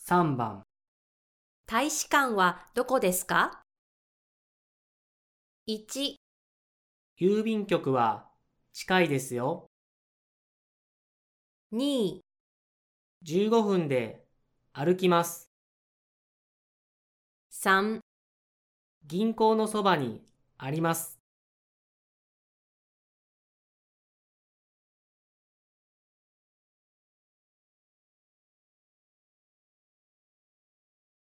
3番、 大使館はどこですか？ 1、 郵便局は近いですよ。 2、 15分で歩きます。 3 銀行のそばにあります。